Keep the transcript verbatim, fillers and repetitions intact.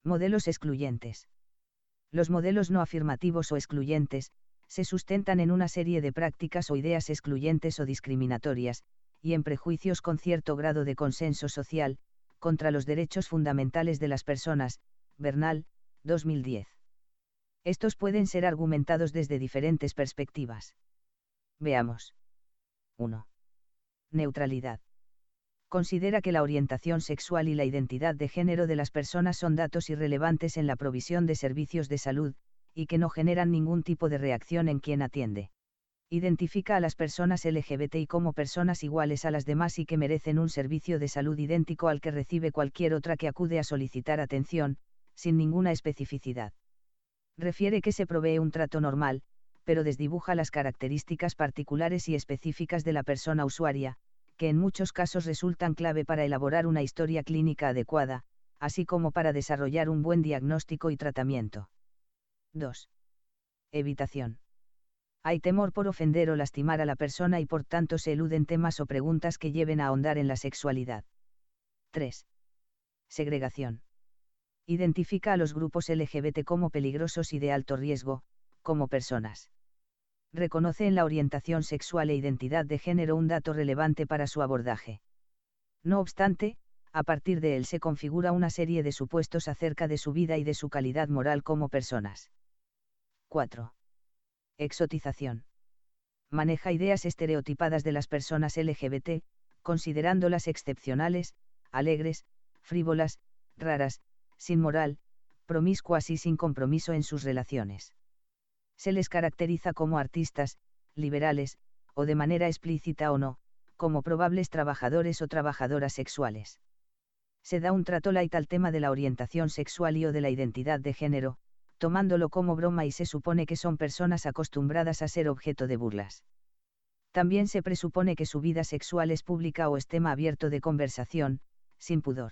Modelos excluyentes. Los modelos no afirmativos o excluyentes, se sustentan en una serie de prácticas o ideas excluyentes o discriminatorias, y en prejuicios con cierto grado de consenso social, contra los derechos fundamentales de las personas. Bernal, dos mil diez. Estos pueden ser argumentados desde diferentes perspectivas. Veamos. uno. Neutralidad. Considera que la orientación sexual y la identidad de género de las personas son datos irrelevantes en la provisión de servicios de salud, y que no generan ningún tipo de reacción en quien atiende. Identifica a las personas L G B T I como personas iguales a las demás y que merecen un servicio de salud idéntico al que recibe cualquier otra que acude a solicitar atención, sin ninguna especificidad. Refiere que se provee un trato normal, pero desdibuja las características particulares y específicas de la persona usuaria, que en muchos casos resultan clave para elaborar una historia clínica adecuada, así como para desarrollar un buen diagnóstico y tratamiento. dos. Evitación. Hay temor por ofender o lastimar a la persona y por tanto se eluden temas o preguntas que lleven a ahondar en la sexualidad. tres. Segregación. Identifica a los grupos L G B T como peligrosos y de alto riesgo, como personas. Reconoce en la orientación sexual e identidad de género un dato relevante para su abordaje. No obstante, a partir de él se configura una serie de supuestos acerca de su vida y de su calidad moral como personas. cuatro. Exotización. Maneja ideas estereotipadas de las personas L G B T, considerándolas excepcionales, alegres, frívolas, raras, sin moral, promiscuas y sin compromiso en sus relaciones. Se les caracteriza como artistas, liberales, o de manera explícita o no, como probables trabajadores o trabajadoras sexuales. Se da un trato light al tema de la orientación sexual y o de la identidad de género, tomándolo como broma y se supone que son personas acostumbradas a ser objeto de burlas. También se presupone que su vida sexual es pública o es tema abierto de conversación, sin pudor.